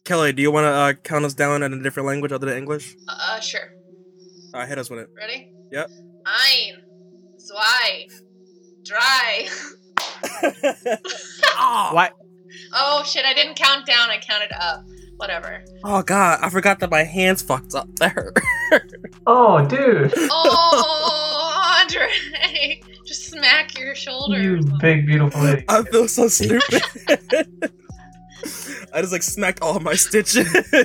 Kelly, do you want to count us down in a different language other than English? Sure. All right, hit us with it. Ready? Yep. Ein, zwei, drei. Oh. Why? Oh shit! I didn't count down. I counted up. Whatever. Oh god, I forgot that my hands fucked up there. Oh, dude. Oh, Andre, just smack your shoulders. You big, beautiful lady. I feel so stupid. I just like smacked all my stitches.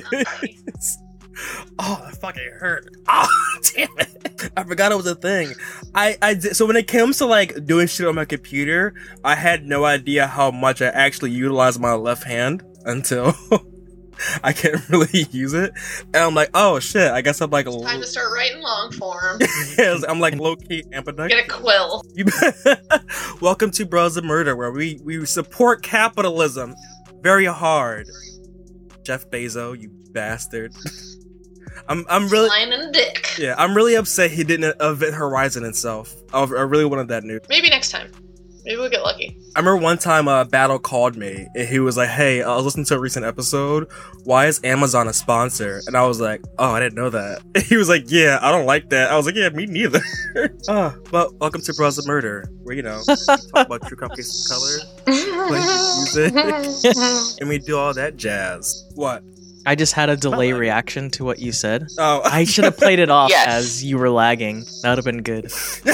Oh, that fucking hurt. Oh, damn it. I forgot it was a thing. I did, so when it comes to like doing shit on my computer, I had no idea how much I actually utilize my left hand until I can't really use it. And I'm like, oh shit, I guess I'm like Time to start writing long form. yes, I'm like low-key ambidextrous. Get a quill. Welcome to Bros of Murder, where we support capitalism very hard. Jeff Bezos, you bastard. I'm really Line and dick. yeah. I'm really upset he didn't Event Horizon himself. I really wanted that news. Maybe next time. Maybe we'll get lucky. I remember one time Battle called me and he was like, "Hey, I was listening to a recent episode. Why is Amazon a sponsor?" And I was like, "Oh, I didn't know that." And he was like, "Yeah, I don't like that." I was like, "Yeah, me neither." But welcome to Bros of Murder, where we talk about true crime cases of color, play music, and we do all that jazz. What? I just had a delay reaction to what you said. Oh, I should have played it off Yes. as you were lagging. That would have been good.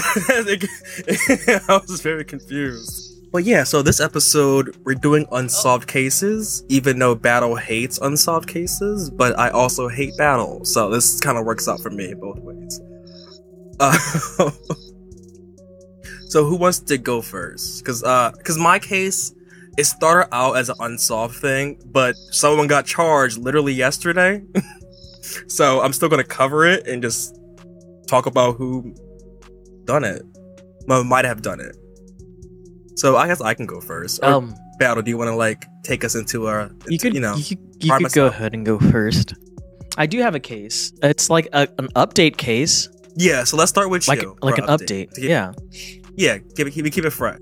I was very confused. But yeah, so this episode, we're doing unsolved cases, even though Battle hates unsolved cases, but I also hate Battle, so this kind of works out for me both ways. So who wants to go first? Because my case, it started out as an unsolved thing, but someone got charged literally yesterday. So I'm still going to cover it and just talk about who done it. Well, might have done it. So I guess I can go first. Or Battle, do you want to like take us into our? You could myself. go ahead and go first. I do have a case. It's like an update case. Yeah, so let's start with Like you. like for an update. Yeah. Yeah, keep it fresh.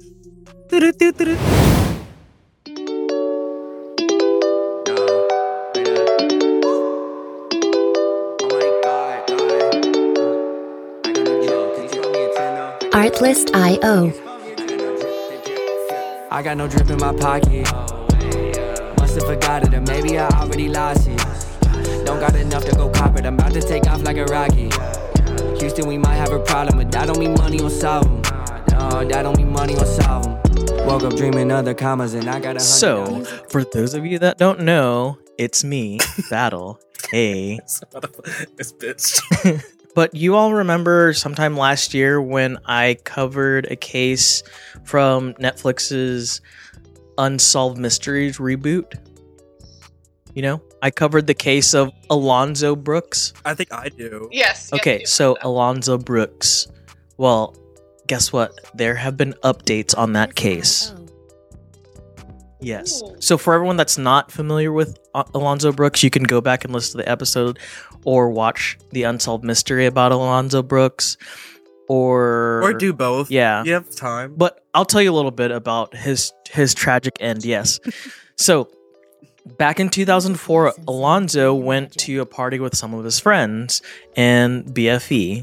Artlist.io. I got no drip in my pocket. Must've forgot it, or maybe I already lost it. Don't got enough to go cop it. I'm about to take off like a rocket. Houston, we might have a problem, but that don't mean money will solve them. No, that don't mean money will solve them. Woke up dreaming other commas, and I got $100. So, for those of you that don't know, it's me, Battle. Hey. This bitch. But you all remember sometime last year when I covered a case from Netflix's Unsolved Mysteries reboot? You know, I covered the case of Alonzo Brooks. I think I do. Yes. Okay, yes, so Alonzo Brooks. Well, guess what? There have been updates on that case. Yes. Ooh. So for everyone that's not familiar with Alonzo Brooks, you can go back and listen to the episode or watch the Unsolved Mystery about Alonzo Brooks or do both. Yeah. You have time. But I'll tell you a little bit about his tragic end, yes. So back in 2004, Alonzo went to a party with some of his friends and BFE,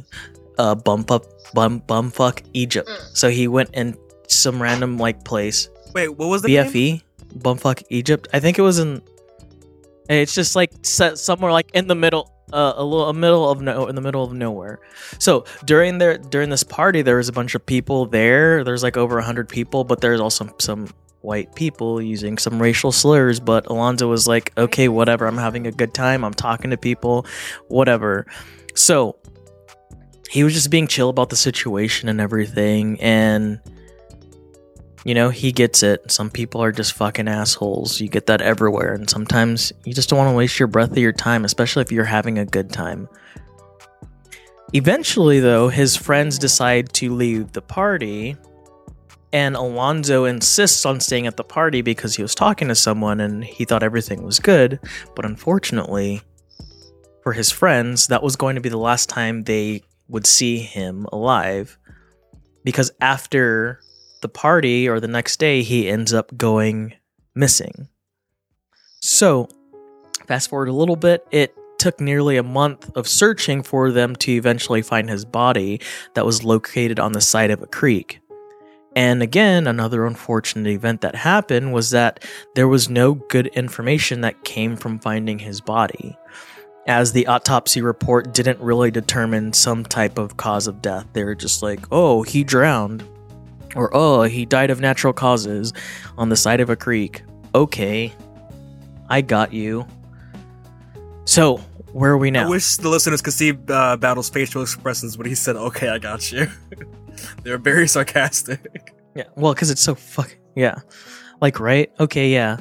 Bumfuck Egypt. So he went in some random like place. Wait, what was the BFE? name? Bumfuck Egypt. I think it was in. It's just like set somewhere like in the middle, in the middle of nowhere. So during this party, there was a bunch of people there. There's like over 100 people, but there's also some white people using some racial slurs. But Alonzo was like, "Okay, whatever. I'm having a good time. I'm talking to people, whatever." So he was just being chill about the situation and everything, and. You know, he gets it. Some people are just fucking assholes. You get that everywhere. And sometimes you just don't want to waste your breath of your time, especially if you're having a good time. Eventually, though, his friends decide to leave the party. And Alonzo insists on staying at the party because he was talking to someone and he thought everything was good. But unfortunately, for his friends, that was going to be the last time they would see him alive. Because after the party or the next day, he ends up going missing. So Fast forward a little bit, it took nearly a month of searching for them to eventually find his body that was located on the side of a creek. And again, another unfortunate event that happened was that there was no good information that came from finding his body, as the autopsy report didn't really determine some type of cause of death. They were just like, oh, he drowned, or oh, he died of natural causes on the side of a creek. Okay, I got you. So, where are we now? I wish the listeners could see Battle's facial expressions when he said, okay, I got you. They're very sarcastic. Yeah, well, because it's so fucking... Yeah. Like, right? Okay, yeah.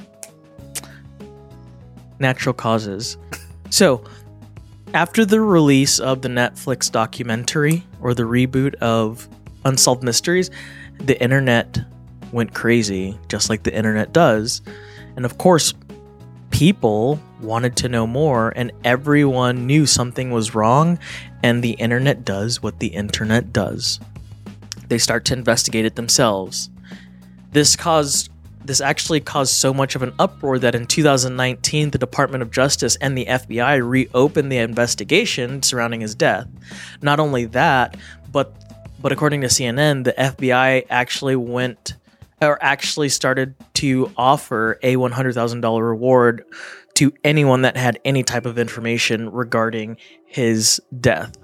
Natural causes. So, after the release of the Netflix documentary, or the reboot of Unsolved Mysteries, the internet went crazy, just like the internet does. And of course, people wanted to know more, and everyone knew something was wrong, and the internet does what the internet does. They start to investigate it themselves. This actually caused so much of an uproar that in 2019, the Department of Justice and the FBI reopened the investigation surrounding his death. Not only that, but according to CNN, the FBI actually started to offer a $100,000 reward to anyone that had any type of information regarding his death.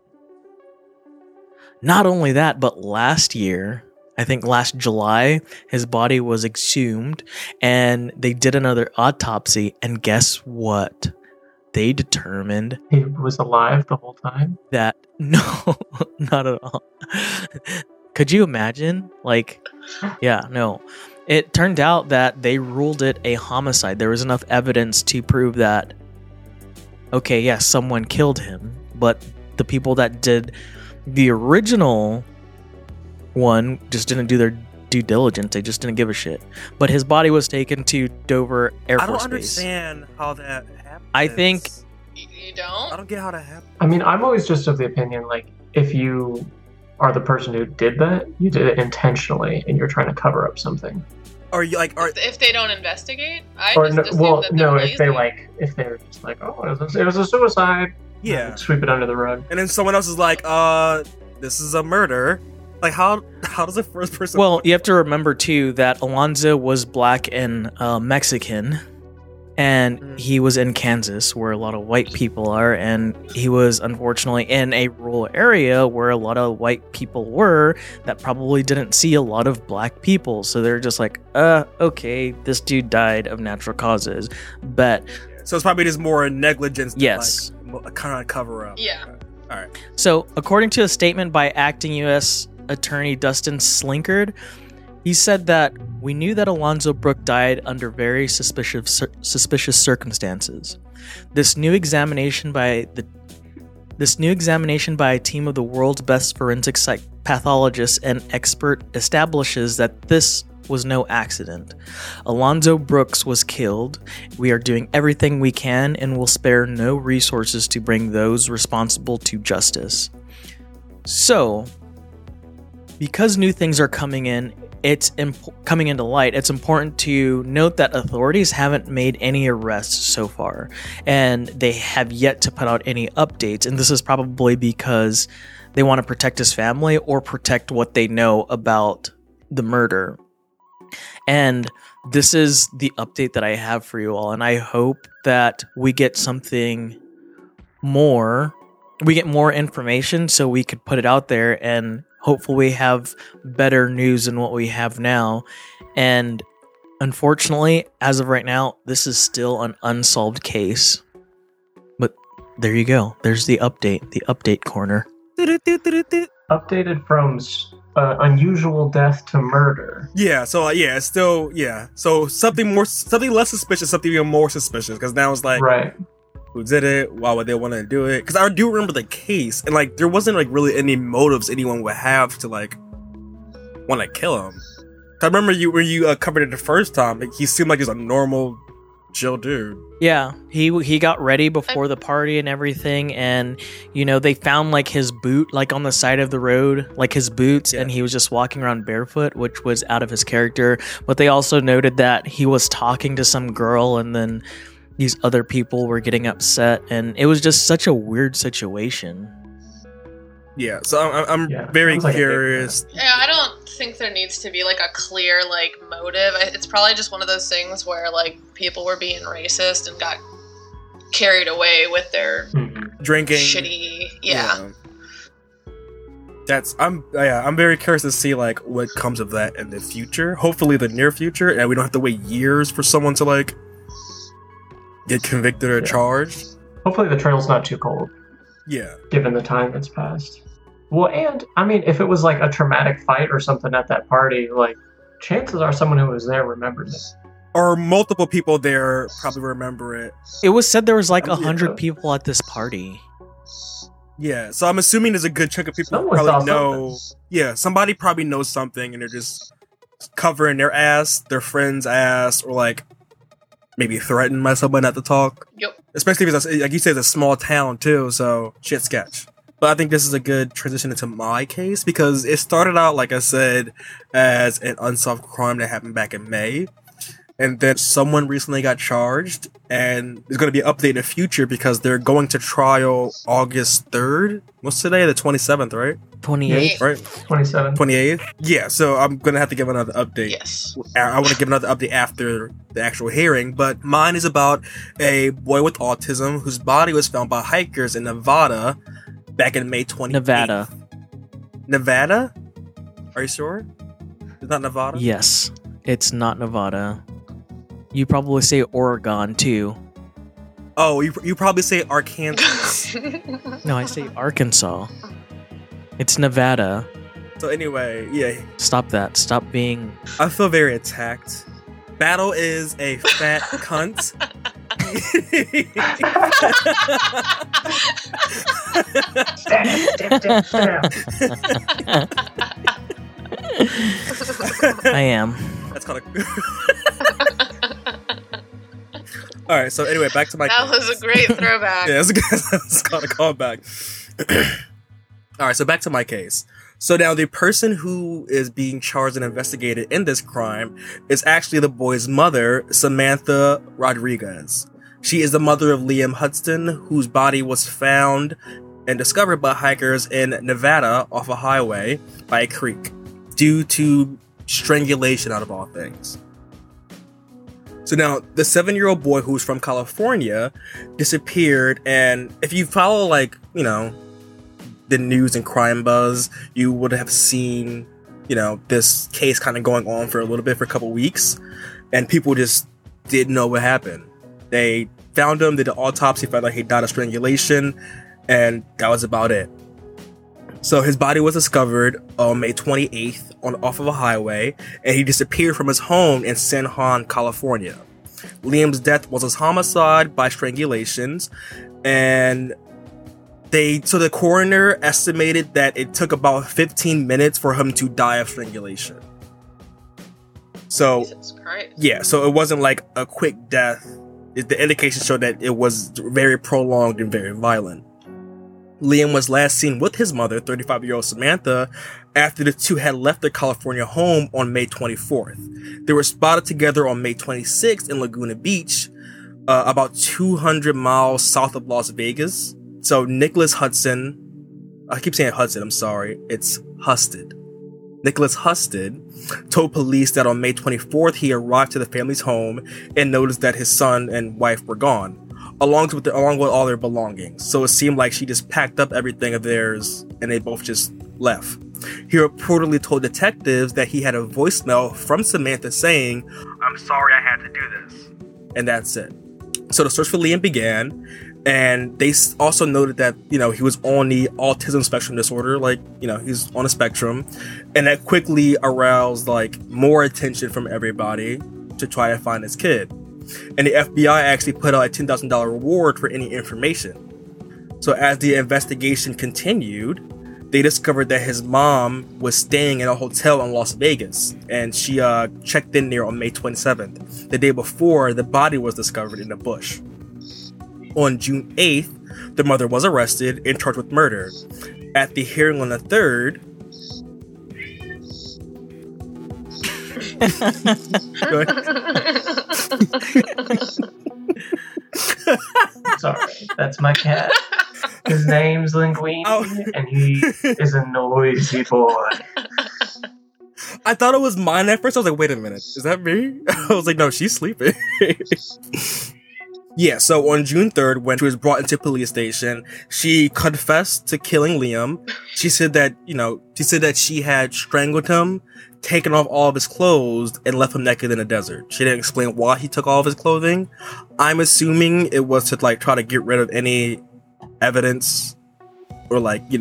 Not only that, but last year, I think last July, his body was exhumed and they did another autopsy, and guess what? They determined He was alive the whole time? that no, not at all. Could you imagine? Like, yeah, no. It turned out that they ruled it a homicide. There was enough evidence to prove that, okay, yes, someone killed him, but the people that did the original one just didn't do their due diligence. They just didn't give a shit. But his body was taken to Dover Air Force Base. I don't understand how that happened. I think... You don't? I don't get how that happened. I mean, I'm always just of the opinion, like, if you are the person who did that, you did it intentionally and you're trying to cover up something. Or you like, or If they don't investigate? I Or just no, assume well, that they're no, lazy. if they're just like, oh, it was a suicide. yeah, Sweep it under the rug. and then someone else is like, this is a murder. Like, how does the first person? Well, you have to remember, too, that Alonzo was black and Mexican, and he was in Kansas, where a lot of white people are, and he was, unfortunately, in a rural area where a lot of white people were that probably didn't see a lot of black people. So they're just like, okay, this dude died of natural causes. But, so it's probably just more negligence. Than yes. like, a kind of cover up. Yeah. All right. So, according to a statement by acting U.S. Attorney Dustin Slinkard, he said that we knew that Alonzo Brooke died under very suspicious circumstances. This new examination by a team of the world's best forensic pathologists and expert establishes that this was no accident. Alonzo Brooks was killed. We are doing everything we can and will spare no resources to bring those responsible to justice. So, because new things are coming in, coming into light, it's important to note that authorities haven't made any arrests so far, and they have yet to put out any updates, and this is probably because they want to protect his family or protect what they know about the murder. And this is the update that I have for you all, and I hope that we get something more. We get more information so we could put it out there, and hopefully we have better news than what we have now. And unfortunately, as of right now, this is still an unsolved case. But there you go. There's the update corner. Updated from unusual death to murder. Yeah. So it's still So something less suspicious, something even more suspicious. Because now it's like, Right. who did it? Why would they want to do it? Because I do remember the case, and like there wasn't like really any motives anyone would have to like want to kill him. I remember when you covered it the first time. Like, he seemed like he's a normal, chill dude. Yeah, he got ready before the party and everything, and they found like his boot like on the side of the road, like his boots, and he was just walking around barefoot, which was out of his character. But they also noted that he was talking to some girl, and then these other people were getting upset, and it was just such a weird situation. Yeah, so I'm Yeah, very sounds like a big curious. Yeah, I don't think there needs to be like a clear like motive. It's probably just one of those things where like people were being racist and got carried away with their Drinking. shitty. Yeah. I'm very curious to see like what comes of that in the future. Hopefully the near future, and we don't have to wait years for someone to like get convicted or Yeah. charged. Hopefully the trail's not too cold, Yeah. given the time that's passed. Well, and I mean, if it was like a traumatic fight or something at that party, like chances are someone who was there remembered it. Or multiple people there probably remember it. It was said there was like Yeah. 100 people at this party. Yeah, so I'm assuming there's a good chunk of people who Someone saw probably know. something. Yeah, somebody probably knows something, and they're just covering their ass, their friend's ass, or like maybe threatened by someone not to talk. Yep. Especially if it's like you said, it's a small town too, so shit sketch. But I think this is a good transition into my case because it started out, like I said, as an unsolved crime that happened back in May. And then someone recently got charged, and there's going to be an update in the future because they're going to trial August 3rd. What's today? The 27th, right? 28. Right? 27. 28th? Yeah, so I'm going to have to give another update. Yes. I want to give another update after the actual hearing, but mine is about a boy with autism whose body was found by hikers in Nevada back in May 28th. Nevada. Nevada? Are you sure? It's not Nevada? Yes, it's not Nevada. You probably say Oregon too. Oh, you probably say Arkansas. No, I say Arkansas. It's Nevada. So anyway, yeah, Stop that. Stop being. I feel very attacked. Battle is a fat cunt. I am. That's kind of. All right. So anyway, back to my. That was a great throwback. Yeah, it's called a callback. All right, so back to my case. So now the person who is being charged and investigated in this crime is actually the boy's mother, Samantha Rodriguez. She is the mother of Liam Hudson, whose body was found and discovered by hikers in Nevada off a highway by a creek due to strangulation, out of all things. So now, the 7-year-old boy who's from California disappeared, and if you follow, like, you know, the news and crime buzz, you would have seen, you know, this case kind of going on for a little bit, for a couple weeks, and people just didn't know what happened. They found him, did an autopsy, found out he died of strangulation, and that was about it. So his body was discovered on May 28th off of a highway, and he disappeared from his home in San Juan, California. Liam's death was a homicide by strangulations, and so the coroner estimated that it took about 15 minutes for him to die of strangulation. So, Jesus Christ. yeah, so it wasn't like a quick death. The indications showed that it was very prolonged and very violent. Liam was last seen with his mother, 35-year-old Samantha, after the two had left their California home on May 24th. They were spotted together on May 26th in Laguna Beach, about 200 miles south of Las Vegas. So Nicholas Hudson, I keep saying Hudson, I'm sorry, it's Husted. Nicholas Husted told police that on May 24th he arrived to the family's home and noticed that his son and wife were gone, along with all their belongings. So it seemed like she just packed up everything of theirs and they both just left. He reportedly told detectives that he had a voicemail from Samantha saying, "I'm sorry I had to do this." And that's it. So the search for Liam began, and they also noted that, you know, he was on the autism spectrum disorder, like, you know, he's on a spectrum, and that quickly aroused, like, more attention from everybody to try to find his kid. And the FBI actually put out a $10,000 reward for any information. So as the investigation continued, they discovered that his mom was staying in a hotel in Las Vegas, and she checked in there on May 27th, the day before the body was discovered in the bush. On June 8th, the mother was arrested and charged with murder. At the hearing on the 3rd, go sorry. That's my cat. His name's Linguini, and he is a noisy boy. I thought it was mine at first. I was like, wait a minute. Is that me? I was like, no, she's sleeping. Yeah, so on June 3rd, when she was brought into police station, she confessed to killing Liam. She said that, she had strangled him, taken off all of his clothes, and left him naked in the desert. She didn't explain why he took all of his clothing. I'm assuming it was to, try to get rid of any evidence or,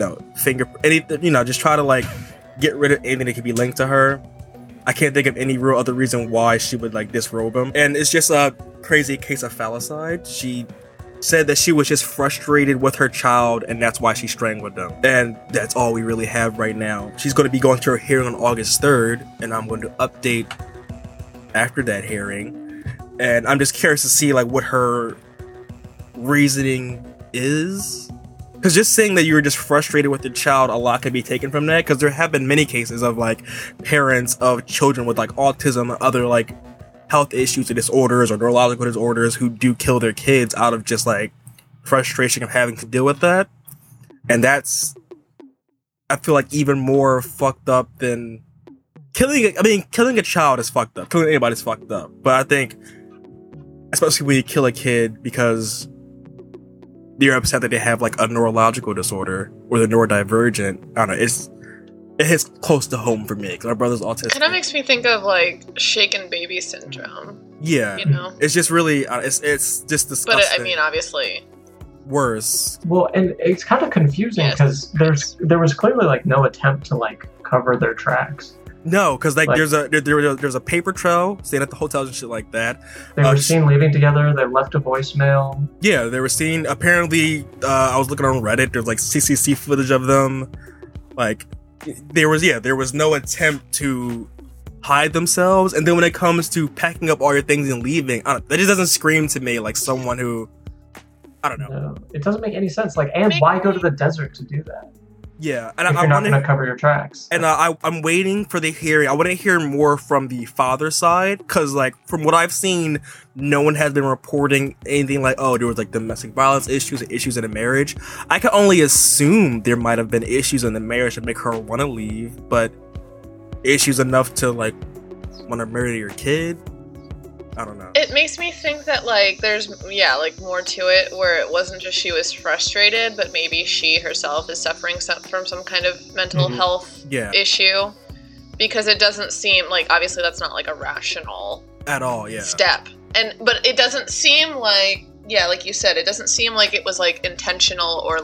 just try to, get rid of anything that could be linked to her. I can't think of any real other reason why she would disrobe him. And it's just a crazy case of phallicide. She said that she was just frustrated with her child and that's why she strangled them. And that's all we really have right now. She's going to be going to her hearing on August 3rd, and I'm going to update after that hearing. And I'm just curious to see what her reasoning is. Because just saying that you were just frustrated with your child, a lot can be taken from that. Because there have been many cases of parents of children with autism and other health issues or disorders or neurological disorders who do kill their kids out of just frustration of having to deal with that. And that's, I feel even more fucked up than killing a child is fucked up. Killing anybody's fucked up. But I think, especially when you kill a kid because you're upset that they have a neurological disorder or they're neurodivergent. I don't know. It hits close to home for me because my brother's autistic. Kind of makes me think of shaken baby syndrome. Yeah, it's just really it's just disgusting. But obviously worse. Well, and it's kind of confusing because there was clearly no attempt to cover their tracks. No, because there's a paper trail staying at the hotels and shit like that. They were seen leaving together. They left a voicemail. Yeah, they were seen. Apparently, I was looking on Reddit. There's CCC footage of them. There was no attempt to hide themselves. And then when it comes to packing up all your things and leaving, that just doesn't scream to me like someone who, I don't know. No, it doesn't make any sense. And why go to the desert to do that? Yeah, and if you're not going to cover your tracks. And I'm waiting for the hearing. I want to hear more from the father's side, because from what I've seen, no one has been reporting anything there was domestic violence issues or issues in the marriage. I can only assume there might have been issues in the marriage that make her want to leave, but issues enough to want to murder your kid. I don't know. It makes me think that there's more to it where it wasn't just she was frustrated, but maybe she herself is suffering from some kind of mental health issue, because it doesn't seem obviously that's not a rational at all step, but it doesn't seem like you said, it doesn't seem like it was intentional or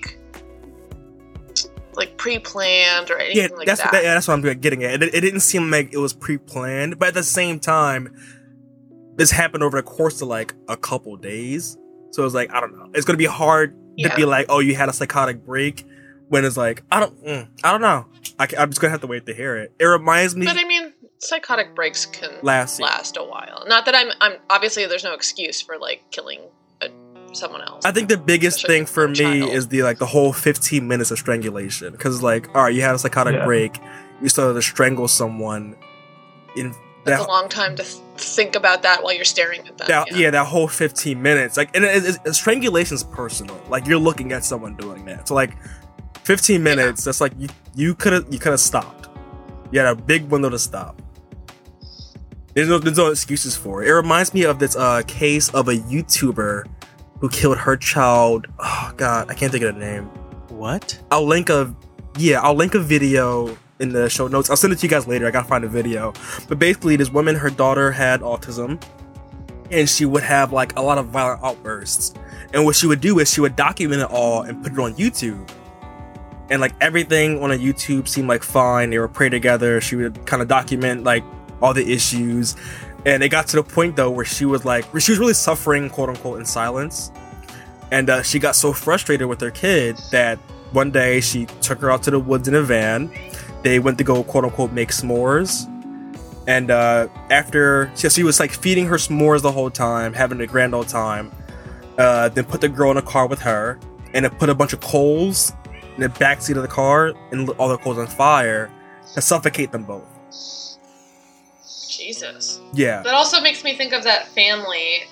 pre-planned or anything that. That's what I'm getting at. It didn't seem like it was pre-planned, but at the same time, this happened over the course of a couple days. So it's I don't know. It's going to be hard to be oh, you had a psychotic break, when it's I don't know. I'm just going to have to wait to hear it. It reminds me. But psychotic breaks can last a while. Not that I'm obviously there's no excuse for killing someone else. I think the biggest thing for me is the whole 15 minutes of strangulation. Because all right, you had a psychotic break. You started to strangle someone in. That's a long time to think about that while you're staring at them. That whole 15 minutes. And strangulation's personal. You're looking at someone doing that. So 15 minutes, that's you could have stopped. You had a big window to stop. There's no excuses for it. It reminds me of this case of a YouTuber who killed her child. Oh god, I can't think of the name. What? I'll link a video in the show notes. I'll send it to you guys later. I gotta find a video. But basically, this woman, her daughter had autism, and she would have a lot of violent outbursts. And what she would do is she would document it all and put it on YouTube. And everything on a YouTube seemed fine. They would pray together. She would kind of document all the issues. And it got to the point though where she was really suffering, quote unquote, in silence. And she got so frustrated with her kid that one day she took her out to the woods in a van. They went to go, quote unquote, make s'mores. And after she was feeding her s'mores the whole time, having a grand old time, then put the girl in a car with her, and then put a bunch of coals in the backseat of the car and lit all the coals on fire to suffocate them both. Jesus. Yeah. That also makes me think of that family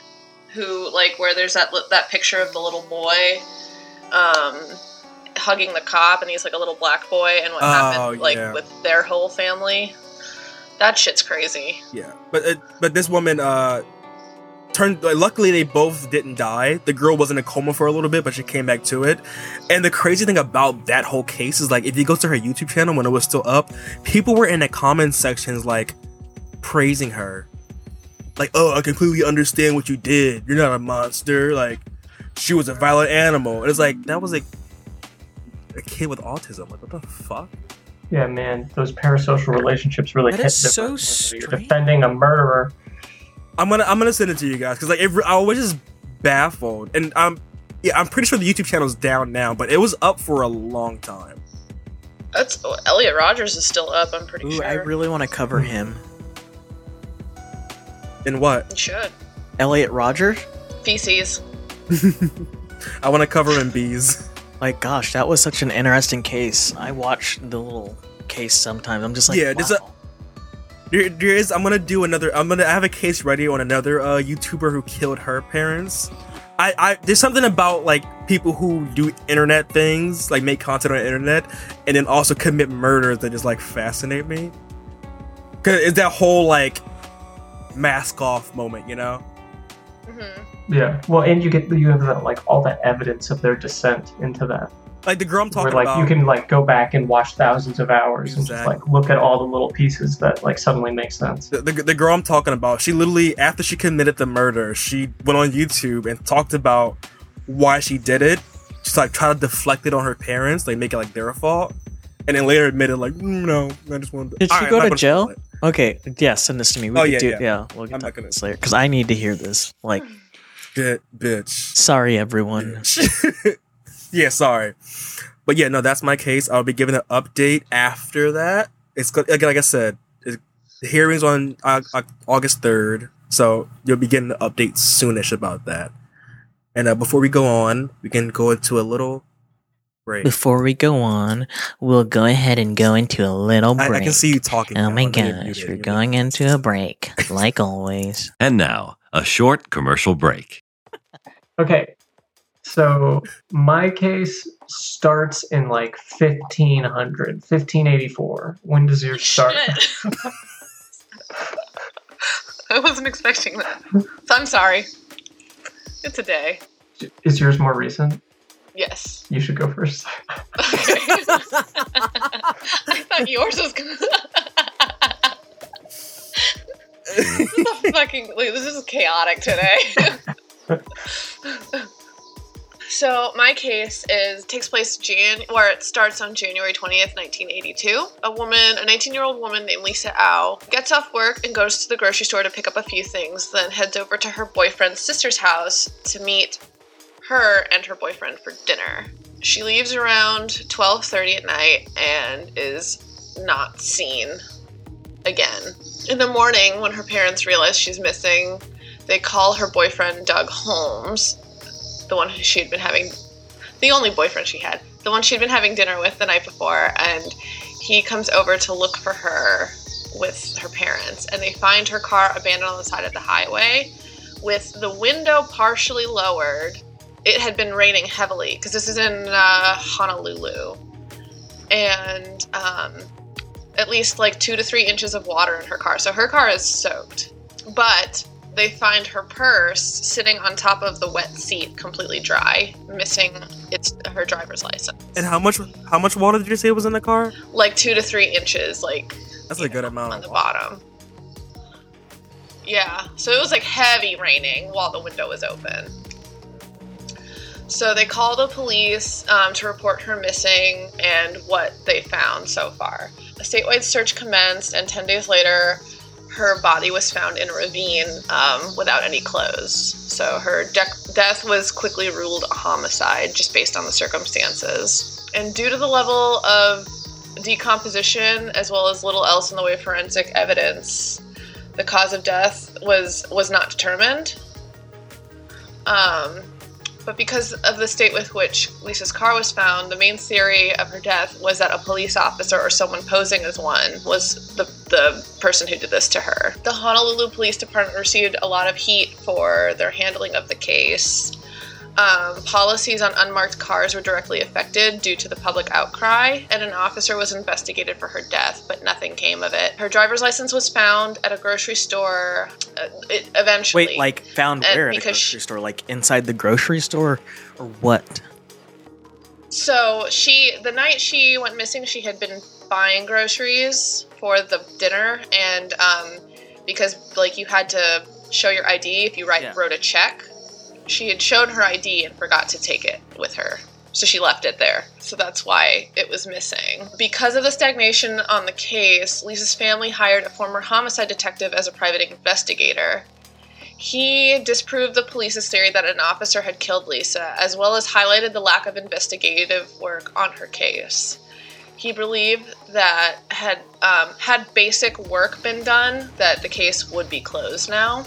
who, like, where there's that picture of the little boy hugging the cop, and he's like a little black boy, and what happened with their whole family. That shit's crazy. Yeah, but this woman luckily they both didn't die. The girl was in a coma for a little bit, but she came back to it. And the crazy thing about that whole case is, like, if you go to her YouTube channel when it was still up, people were in the comment sections, like, praising her. Like, oh, I completely understand what you did. You're not a monster. Like, she was a violent animal. And it's like, that was, like, a kid with autism. Like, what the fuck? Yeah, man, those parasocial relationships really hit so strange. You're defending a murderer. I'm gonna send it to you guys, because, like, I was just baffled, and I'm pretty sure the YouTube channel's down now, but it was up for a long time. Elliot Rogers is still up. I'm pretty sure. I really want to cover him. In what? You should. Elliot Rogers? Feces. I want to cover him in bees. Like, gosh, that was such an interesting case. I watch the little case sometimes. I'm just like, yeah, wow. There is. I'm gonna have a case ready on another YouTuber who killed her parents. There's something about, like, people who do internet things, like make content on the internet, and then also commit murders that just, like, fascinate me. Cause it's that whole, like, mask off moment, you know? Mm-hmm. Yeah. Well, and you have that, like, all that evidence of their descent into that. Like the girl I'm talking where, like, about. you can, like, go back and watch thousands of hours and just, like, look at all the little pieces that, like, suddenly make sense. The girl I'm talking about, she literally, after she committed the murder, she went on YouTube and talked about why she did it. She's like, try to deflect it on her parents, like, make it like their fault, and then later admitted, like, no, I just wanted to. Did she go to jail? Okay, yeah, send this to me. We'll get to this later, because I need to hear this. Like, bitch. Sorry, everyone. Yeah, sorry. But yeah, no, that's my case. I'll be giving an update after that. It's like I said, the hearing's on August 3rd, so you'll be getting an update soonish about that. And before we go on, we can go into a little break. Before we go on, we'll go ahead and go into a little break. I can see you talking. Oh my gosh, we're going into a break, like always. And now, a short commercial break. Okay. So my case starts in, like, 1584. When does yours start? I wasn't expecting that. So I'm sorry. It's a day. Is yours more recent? Yes. You should go first. Okay. I thought yours was gonna... This is chaotic today. So my case takes place it starts on January 20th, 1982. A 19-year-old woman named Lisa Au gets off work and goes to the grocery store to pick up a few things, then heads over to her boyfriend's sister's house to meet her and her boyfriend for dinner. She leaves around 12:30 at night and is not seen again. In the morning, when her parents realize she's missing, they call her boyfriend Doug Holmes, the one she'd been having, the only boyfriend she had, the one she'd been having dinner with the night before, and he comes over to look for her with her parents, and they find her car abandoned on the side of the highway with the window partially lowered. It had been raining heavily, because this is in Honolulu, and at least like 2 to 3 inches of water in her car, so her car is soaked, but they find her purse sitting on top of the wet seat, completely dry, missing her driver's license. And how much water did you say was in the car? Like 2 to 3 inches, like, that's a good amount on the bottom. Yeah, so it was like heavy raining while the window was open. So they call the police to report her missing and what they found so far. A statewide search commenced, and 10 days later, her body was found in a ravine without any clothes. So her death was quickly ruled a homicide just based on the circumstances. And due to the level of decomposition as well as little else in the way of forensic evidence, the cause of death was not determined. But because of the state with which Lisa's car was found, the main theory of her death was that a police officer or someone posing as one was the person who did this to her. The Honolulu Police Department received a lot of heat for their handling of the case. Policies on unmarked cars were directly affected due to the public outcry, and an officer was investigated for her death, but nothing came of it. Her driver's license was found at a grocery store eventually. Wait, like found where at a grocery store? Like inside the grocery store, or what? So the night she went missing, she had been buying groceries for the dinner, and because like you had to show your ID if you wrote a check. She had shown her ID and forgot to take it with her. So she left it there. So that's why it was missing. Because of the stagnation on the case, Lisa's family hired a former homicide detective as a private investigator. He disproved the police's theory that an officer had killed Lisa, as well as highlighted the lack of investigative work on her case. He believed that had basic work been done, that the case would be closed now.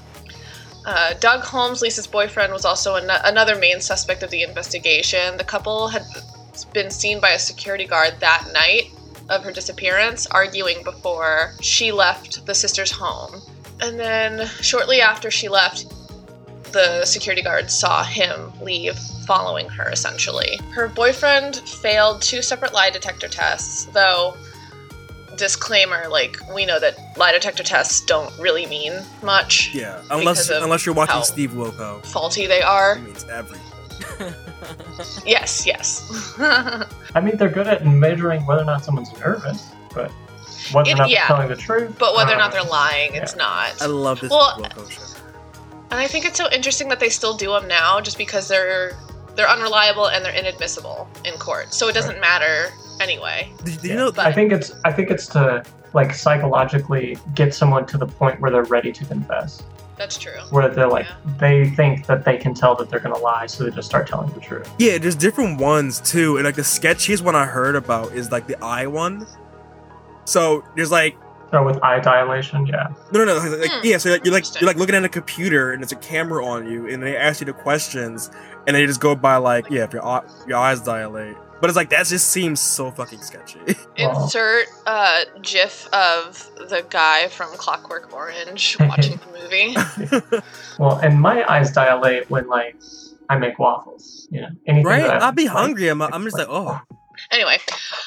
Doug Holmes, Lisa's boyfriend, was also another main suspect of the investigation. The couple had been seen by a security guard that night of her disappearance, arguing before she left the sisters' home. And then shortly after she left, the security guard saw him leave, following her, essentially. Her boyfriend failed 2 separate lie detector tests, though, disclaimer, like, we know that lie detector tests don't really mean much. Yeah, unless you're watching Steve Wilkos. Faulty they are. It means everything. Yes. I mean, they're good at measuring whether or not someone's nervous, but whether or not they're telling the truth. But whether or not they're lying, it's not. I love this Wilkos show. And I think it's so interesting that they still do them now, just because they're unreliable and they're inadmissible in court. So it doesn't matter anyway. Do you know? I think it's to like psychologically get someone to the point where they're ready to confess. That's true. Where they're like, they think that they can tell that they're going to lie, so they just start telling the truth. Yeah, there's different ones too, and like the sketchiest one I heard about is like the eye one. So there's like. Oh, with eye dilation, yeah. No. Yeah, so you're like looking at a computer and there's a camera on you, and they ask you the questions, and they just go by like, yeah, if your eyes dilate. But it's like, that just seems so fucking sketchy. Insert GIF of the guy from Clockwork Orange watching the movie. Well, and my eyes dilate when like I make waffles. You know, anything. Right? I'll be hungry. I'm just like, oh. Anyway,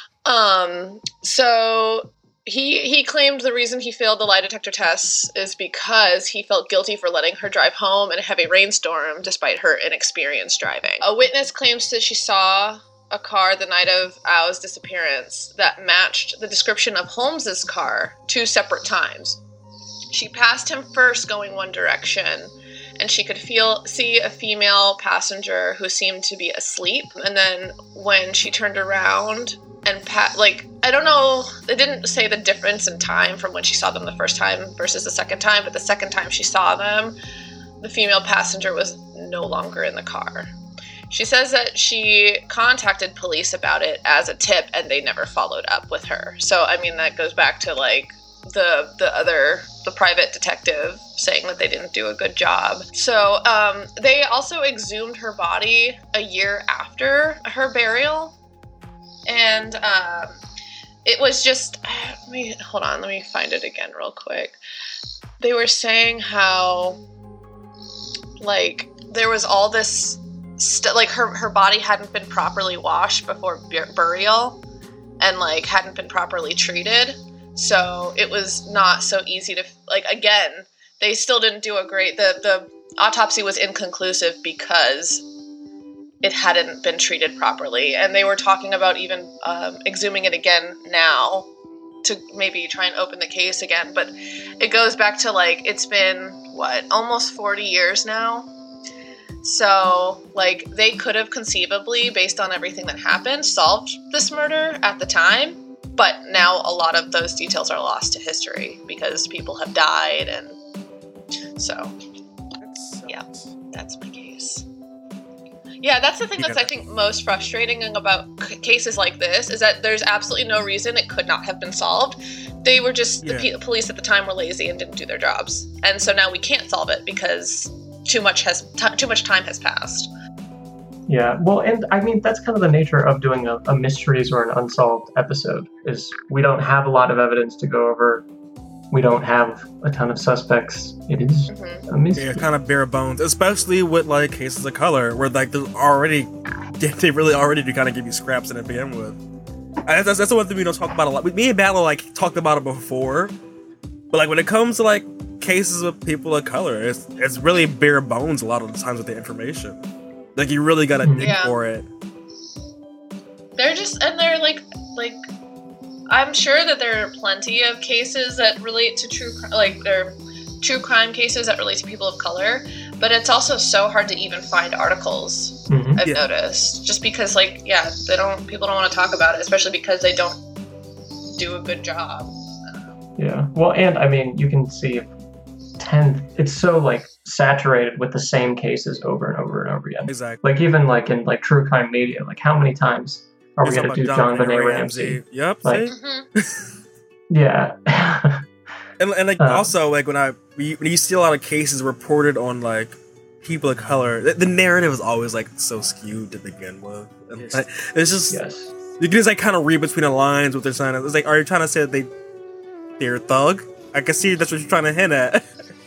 so. He claimed the reason he failed the lie detector tests is because he felt guilty for letting her drive home in a heavy rainstorm despite her inexperienced driving. A witness claims that she saw a car the night of Au's disappearance that matched the description of Holmes's car 2 separate times. She passed him first going one direction, and she could see a female passenger who seemed to be asleep. And then when she turned around and I don't know, it didn't say the difference in time from when she saw them the first time versus the second time, but the second time she saw them, the female passenger was no longer in the car. She says that she contacted police about it as a tip, and they never followed up with her. So, I mean, that goes back to, like, the private detective saying that they didn't do a good job. So, they also exhumed her body a year after her burial. And it was just, let me find it again real quick. They were saying how, like, there was all this like her body hadn't been properly washed before burial, and like hadn't been properly treated. So it was not so easy to, like, again, they still didn't do a great, the autopsy was inconclusive because it hadn't been treated properly. And they were talking about even exhuming it again now to maybe try and open the case again. But it goes back to, like, it's been, almost 40 years now? So, like, they could have conceivably, based on everything that happened, solved this murder at the time. But now a lot of those details are lost to history because people have died, and so, yeah, that's my case. Yeah, that's the thing that's, I think, most frustrating about cases like this, is that there's absolutely no reason it could not have been solved. They were just, the police at the time were lazy and didn't do their jobs. And so now we can't solve it because too much time has passed. Yeah, well, and I mean, that's kind of the nature of doing a mysteries or an unsolved episode, is we don't have a lot of evidence to go over. We don't have a ton of suspects. It is a mystery. Yeah, kind of bare bones, especially with like cases of color, where like they really already do kind of give you scraps in it to begin with. And that's the one thing we don't talk about a lot. Me and Battle like talked about it before, but like when it comes to like cases of people of color, it's really bare bones a lot of the times with the information. Like you really gotta dig for it. They're like I'm sure that there are plenty of cases that relate to there are true crime cases that relate to people of color, but it's also so hard to even find articles. I've noticed, just because people don't want to talk about it, especially because they don't do a good job. Yeah, well, and I mean, you can see it's so like saturated with the same cases over and over and over again. Exactly. Like even like in like true crime media, like how many times are we going to do JonBenét Ramsey? Yep. Like, yeah. and like also like when you see a lot of cases reported on like people of color, the narrative is always like so skewed to begin with. And, like, it's just you can just like kind of read between the lines what they're saying. It's like, are you trying to say that they're a thug? I can see that's what you're trying to hint at.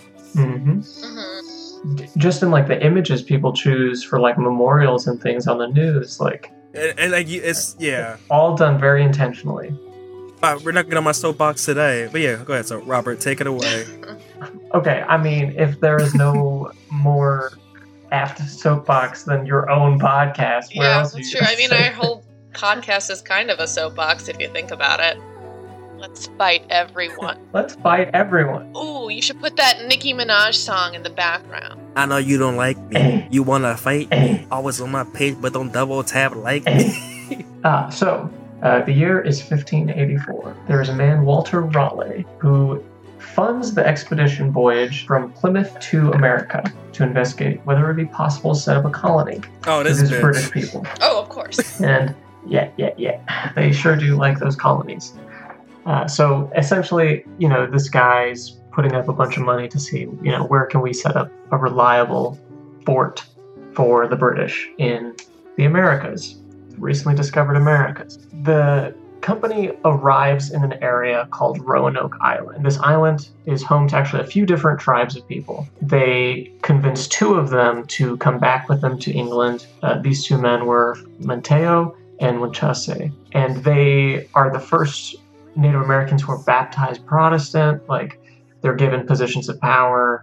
Just in like the images people choose for like memorials and things on the news, like. And like it's all done very intentionally. We're not getting on my soapbox today, but yeah, go ahead. So Robert, take it away. Okay, I mean, if there is no more apt soapbox than your own podcast, where else that's true. I mean, our whole podcast is kind of a soapbox if you think about it. Let's fight everyone. Let's fight everyone. Ooh, you should put that Nicki Minaj song in the background. I know you don't like me. You want to fight me. Always on my page, but don't double tap like me. The year is 1584. There is a man, Walter Raleigh, who funds the expedition voyage from Plymouth to America to investigate whether it would be possible to set up a colony for these British people. Oh, of course. And yeah. They sure do like those colonies. So essentially, this guy's putting up a bunch of money to see, where can we set up a reliable fort for the British in the Americas, recently discovered Americas. The company arrives in an area called Roanoke Island. This island is home to actually a few different tribes of people. They convince two of them to come back with them to England. These two men were Montejo and Winchelsea, and they are the first Native Americans who are baptized Protestant. Like, they're given positions of power,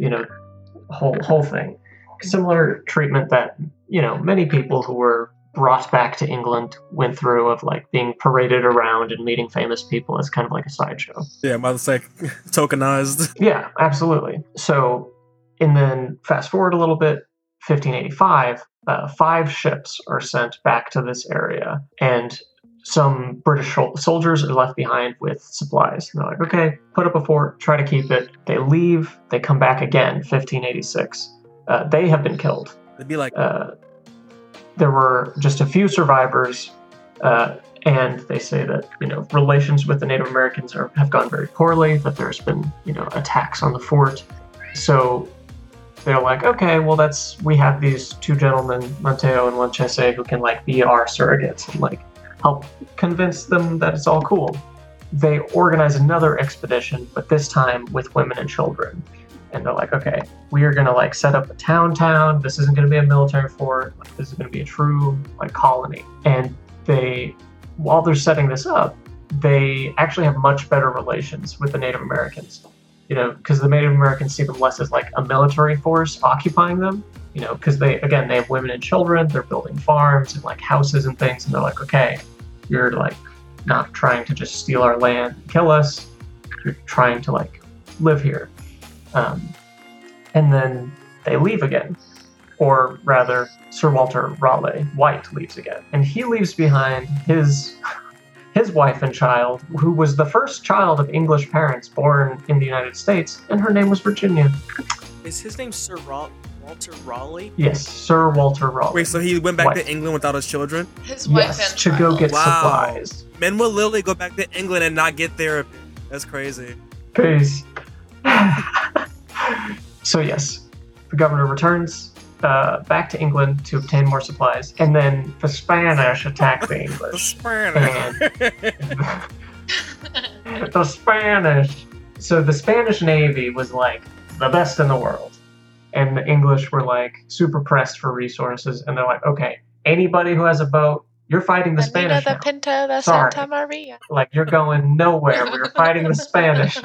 whole thing. Similar treatment that, many people who were brought back to England went through, of like being paraded around and meeting famous people as kind of like a sideshow. Yeah, I'm about to say tokenized. Yeah, absolutely. So, and then fast forward a little bit, 1585, 5 ships are sent back to this area, and some British soldiers are left behind with supplies. And they're like, okay, put up a fort, try to keep it. They leave, they come back again, 1586. They have been killed. It'd be like... there were just a few survivors, and they say that, relations with the Native Americans have gone very poorly, that there's been, attacks on the fort. So they're like, okay, well, we have these two gentlemen, Montejo and Winchelsea, who can like be our surrogates and like help convince them that it's all cool. They organize another expedition, but this time with women and children. And they're like, okay, we are going to like set up a town. This isn't going to be a military fort. This is going to be a true like colony. And while they're setting this up, they actually have much better relations with the Native Americans, because the Native Americans see them less as like a military force occupying them, because they have women and children. They're building farms and like houses and things. And they're like, okay, you're like not trying to just steal our land and kill us. You're trying to like live here. And then they leave again. Or rather, Sir Walter Raleigh White leaves again. And he leaves behind his wife and child, who was the first child of English parents born in the United States, and her name was Virginia. Is his name Sir Walter Raleigh? Yes, Sir Walter Raleigh. Wait, so he went back to England without his children? His wife and child. To go get supplies. Men will literally go back to England and not get therapy. That's crazy. Peace. So yes, the governor returns. back to England to obtain more supplies, and then the Spanish attacked the English. The Spanish. The Spanish. So the Spanish Navy was like the best in the world. And the English were like super pressed for resources. And they're like, okay, anybody who has a boat, you're fighting the Spanish the now. Pinta, the Sorry. Santa Maria. Like, you're going nowhere. We're fighting the Spanish.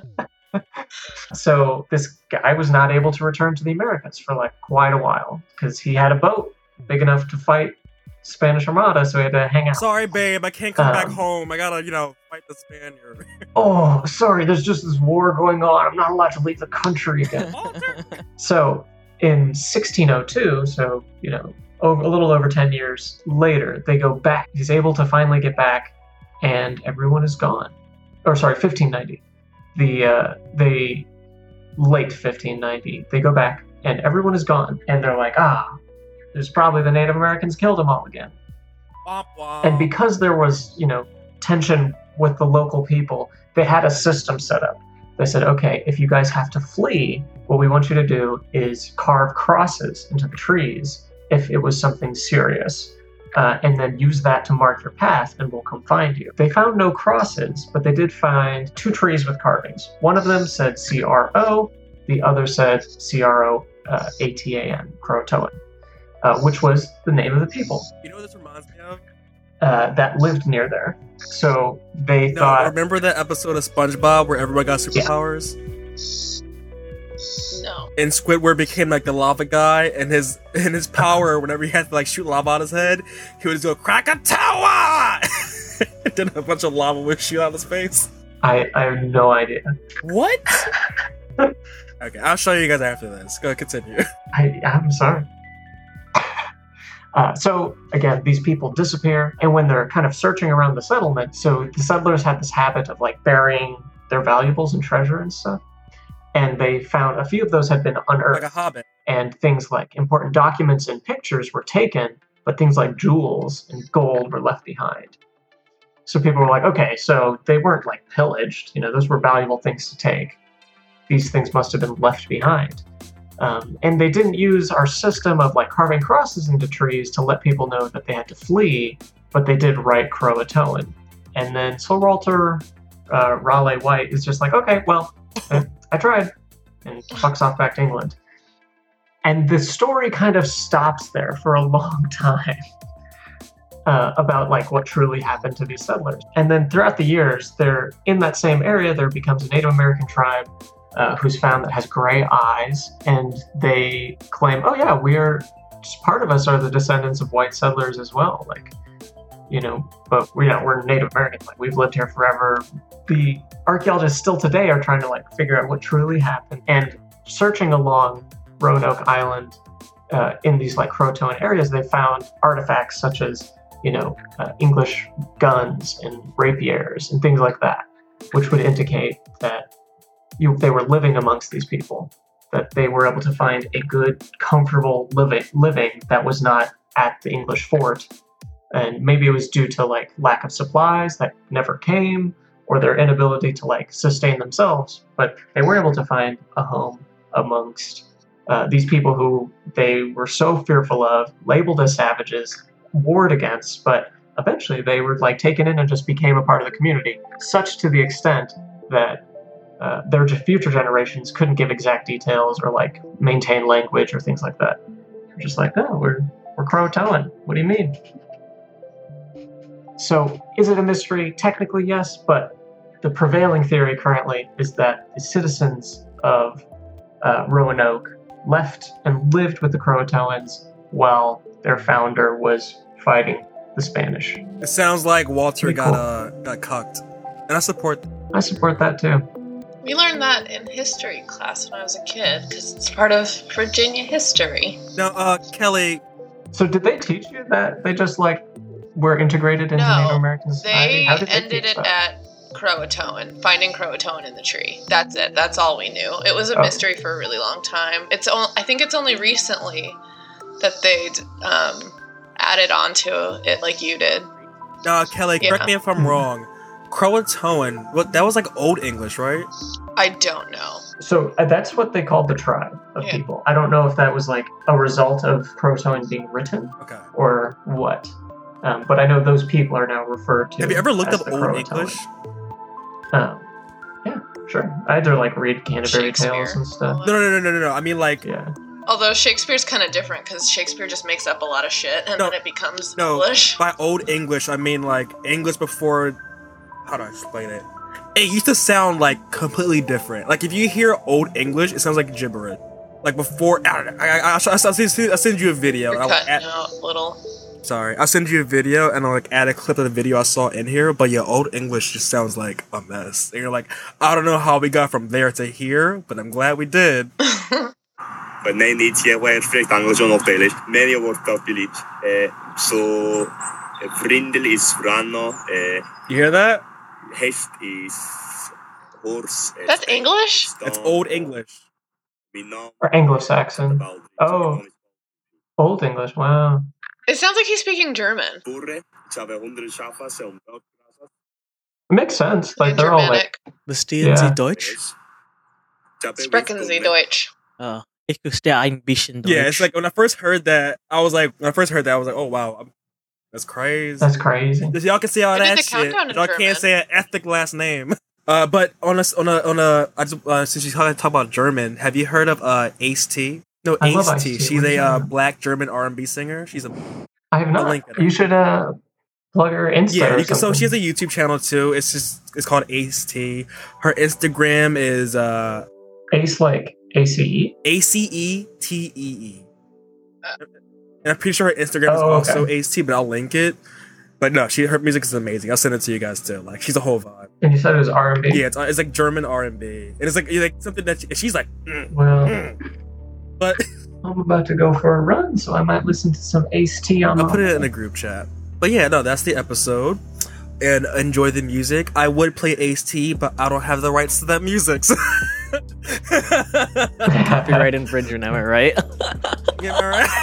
So this guy was not able to return to the Americas for like quite a while because he had a boat big enough to fight Spanish Armada, so he had to hang out. Sorry, babe, I can't come back home. I gotta, fight the Spaniard. Oh, sorry, there's just this war going on. I'm not allowed to leave the country again. So in 1602, so, a little over 10 years later, they go back. He's able to finally get back, and everyone is gone. Or sorry, 1590. They late 1590. They go back, and everyone is gone. And they're like, there's probably the Native Americans killed them all again. And because there was, tension with the local people, they had a system set up. They said, okay, if you guys have to flee, what we want you to do is carve crosses into the trees if it was something serious, and then use that to mark your path, and we'll come find you. They found no crosses, but they did find 2 trees with carvings. One of them said C-R-O, the other said C-R-O-A-T-A-N, Croatoan. Which was the name of the people. You know what this reminds me of? That lived near there. So they thought... Remember that episode of SpongeBob where everyone got superpowers? No. And Squidward became like the lava guy, and his power, whenever he had to like shoot lava out his head, he would just go Krakatoa! And then a bunch of lava would shoot out of his face. I have no idea. What? Okay, I'll show you guys after this. Go continue. I'm sorry. So, again, these people disappear, and when they're kind of searching around the settlement, so the settlers had this habit of, like, burying their valuables and treasure and stuff, and they found a few of those had been unearthed. Like a hobbit. And things like important documents and pictures were taken, but things like jewels and gold were left behind. So people were like, okay, so they weren't, like, pillaged. Those were valuable things to take. These things must have been left behind. And they didn't use our system of like carving crosses into trees to let people know that they had to flee, but they did write Croatoan. And then Sir Walter Raleigh White is just like, okay, well, I tried, and fucks off back to England. And the story kind of stops there for a long time about like what truly happened to these settlers. And then throughout the years, they're in that same area, there becomes a Native American tribe who's found that has gray eyes, and they claim, oh yeah, part of us are the descendants of white settlers as well, but we're Native American, like we've lived here forever. The archaeologists still today are trying to like figure out what truly happened, and searching along Roanoke Island in these like Croatoan areas, they found artifacts such as English guns and rapiers and things like that, which would indicate that they were living amongst these people, that they were able to find a good, comfortable living that was not at the English fort. And maybe it was due to like lack of supplies that never came, or their inability to like sustain themselves. But they were able to find a home amongst these people who they were so fearful of, labeled as savages, warred against, but eventually they were like taken in and just became a part of the community, such to the extent that their future generations couldn't give exact details or like maintain language or things like that. They're just like, no, we're Croatoan. What do you mean? So is it a mystery? Technically, yes, but the prevailing theory currently is that the citizens of Roanoke left and lived with the Croatoans while their founder was fighting the Spanish. It sounds like Walter got cucked, and I support that too. We learned that in history class when I was a kid, because it's part of Virginia history. Now, Kelly... So did they teach you that they just, like, were integrated into Native American society? They ended it at Croatoan, finding Croatoan in the tree. That's it. That's all we knew. It was a mystery for a really long time. I think it's only recently that they'd added on to it like you did. Kelly, correct me if I'm wrong. Croatoan. What? That was like Old English, right? I don't know. So that's what they called the tribe of people. I don't know if that was like a result of Croatoan being written, or what. But I know those people are now referred to. Have you ever looked up Old Croatoan. English? Yeah, sure. I had to like read Canterbury Tales and stuff. No. I mean, like, Although Shakespeare's kind of different because Shakespeare just makes up a lot of shit and then it becomes English. By Old English, I mean like English before. How do I explain it? It used to sound like completely different. Like if you hear Old English, it sounds like gibberish. Like before, I'll send you a video. You're cutting out a little. Sorry, I'll send you a video and I'll like add a clip of the video I saw in here. But yeah, Old English just sounds like a mess. And you're like, I don't know how we got from there to here, but I'm glad we did. But many of our populace, so Vrindel is Vrano. You hear that? Hest is horse. That's English? That's Old English. Or Anglo-Saxon. Oh, Old English. Wow. It sounds like he's speaking German. It makes sense. Like they're all like. Verstehen Sie Deutsch? Sprechen Sie Deutsch. Oh, ich verstehe ein bisschen Deutsch. Yeah, it's like when I first heard that, I was like, oh wow, that's crazy. That's crazy. Y'all can see all that shit. Y'all can't say an ethnic last name. But since you talk about German, have you heard of Ace T? No, Ace T. She's a black German R&B singer. I have not. You should plug her Insta. Yeah, so she has a YouTube channel too. It's called Ace T. Her Instagram is Ace like ACE? ACETEE. And I'm pretty sure her Instagram is also Ace T, but I'll link it. But no, her music is amazing. I'll send it to you guys too. Like she's a whole vibe. And you said it was R&B? Yeah, it's like German R&B, and it's like something that she's like. But I'm about to go for a run, so I might listen to some Ace T on. I'll put it in a group chat. But yeah, no, that's the episode. And enjoy the music. I would play Ace T, but I don't have the rights to that music. So Copyright infringement, am I right? Yeah,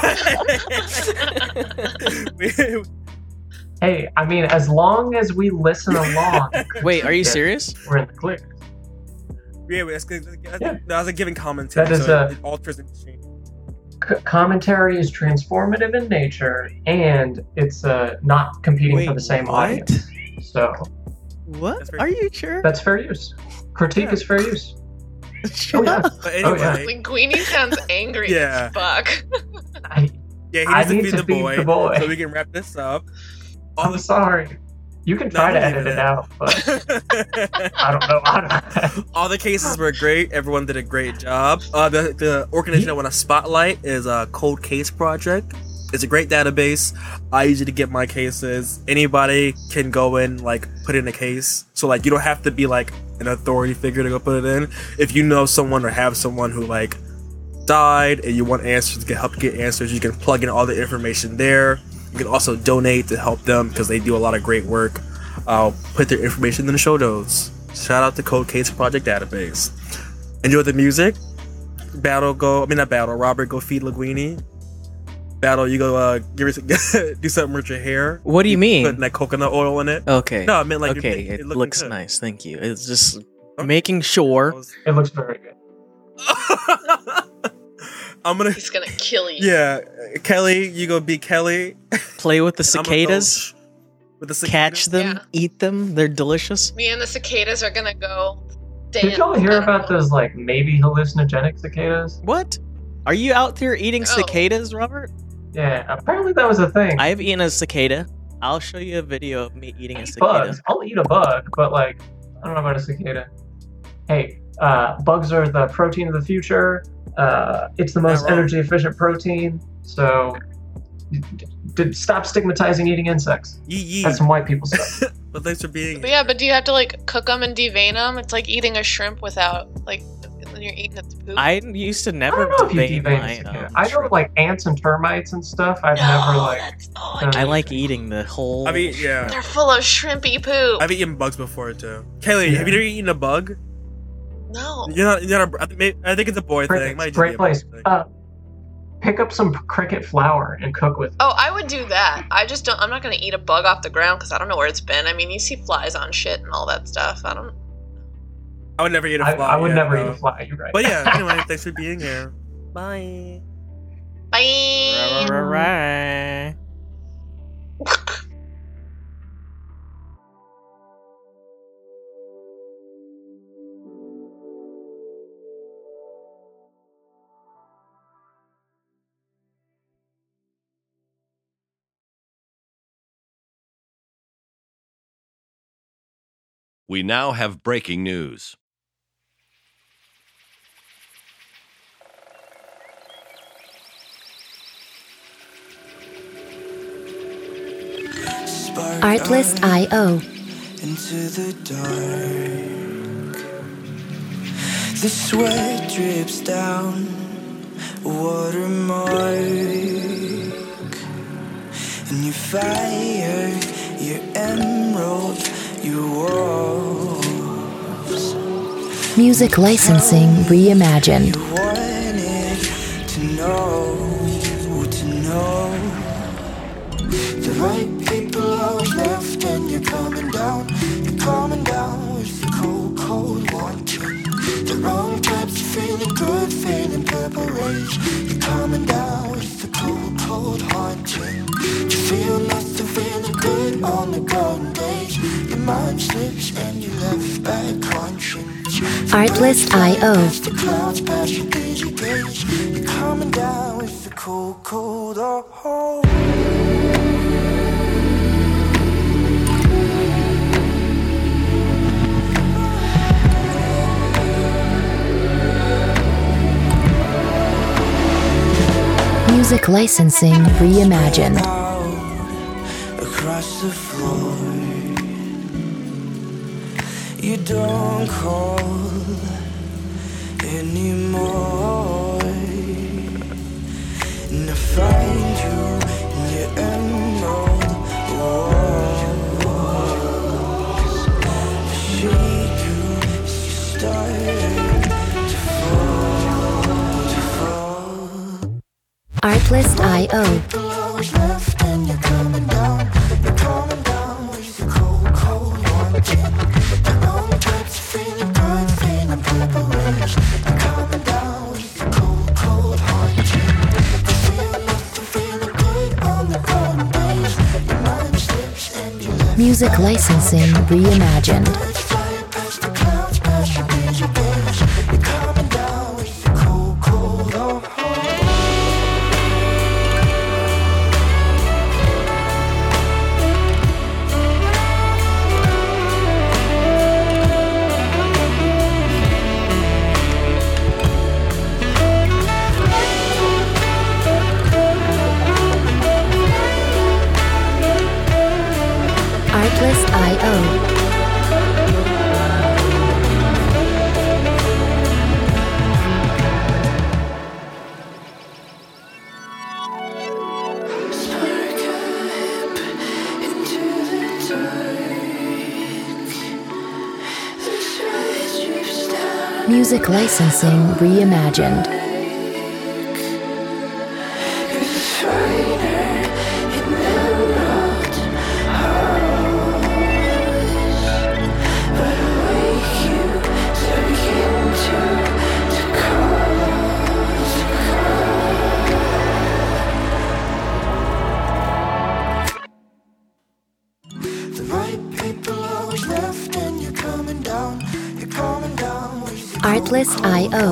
right. Hey, I mean, as long as we listen along. Wait, are you serious? We're in the clear. Yeah, that's good. I was like giving commentary. That is it alters the machine. Commentary is transformative in nature, and it's not competing for the same audience. So, what? Are you sure? That's fair use. Critique is fair use. Sure. But anyway, Linguini sounds angry as fuck. He needs to feed the boy, so we can wrap this up. I'm sorry. You can try to edit it out, but I don't know. All the cases were great. Everyone did a great job. The organization I want to spotlight is Cold Case Project. It's a great database. I use it to get my cases. Anybody can go in, like, put in a case. So, like, you don't have to be, like, an authority figure to go put it in. If you know someone or have someone who, like, died and you want answers, to help get answers, you can plug in all the information there. You can also donate to help them because they do a lot of great work. I'll put their information in the show notes. Shout out to Cold Case Project Database. Enjoy the music. Robert, go feed Linguini. Battle, you go do something with your hair. What do you mean? Putting that coconut oil in it. Okay. No, I meant like it looks good. Nice. Thank you. It's just making sure. It looks very good. He's gonna kill you. Yeah, Kelly, you go be Kelly. Play with the cicadas. With the cicadas. Catch them, eat them. They're delicious. Me and the cicadas are gonna go. Did y'all hear about those like maybe hallucinogenic cicadas? What? Are you out there eating cicadas, Robert? Yeah, apparently that was a thing. I've eaten a cicada. I'll show you a video of me eating a cicada. Bugs. I'll eat a bug, but like, I don't know about a cicada. Hey, bugs are the protein of the future. It's the most energy efficient protein. So, stop stigmatizing eating insects. That's some white people stuff. But thanks for being. But yeah, but do you have to like cook them and devein them? It's like eating a shrimp without like when you're eating its poop. I used to never devein my. I know like ants and termites and stuff. I've never like. I like eating the whole. I mean, yeah. They're full of shrimpy poop. I've eaten bugs before too. Kaylee, have you ever eaten a bug? No. You're not. I think it's a boy thing. Great place. pick up some cricket flour and cook with it. Oh, I would do that. I'm not going to eat a bug off the ground because I don't know where it's been. I mean, you see flies on shit and all that stuff. I would never eat a fly. I would never eat a fly, you're right. But yeah, anyway, thanks for being here. Bye. Bye. We now have breaking news. Artlist.io. Into the dark, the sweat drips down a watermark, and your fire, your emerald, your walls. Music licensing reimagined. You wanted to know. The right people always left, and you're coming down with the cold, cold wanting. The wrong types of feeling good, feeling purple rage. You're coming down with the cold, cold haunting. You feel nothing, feeling good on the golden days. Your mind slips and you're left back crunching. Artlist.io. The clouds pass your busy days. You're coming down with the cold, cold, oh. Music licensing reimagined. Across the floor, you don't call anymore, and I find you in your emerald walls. I shake you as you start to fall. Artlist.io. Music licensing reimagined. Artlist.io. Music licensing reimagined. Artlist.io.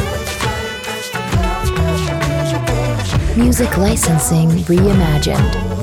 Music licensing reimagined.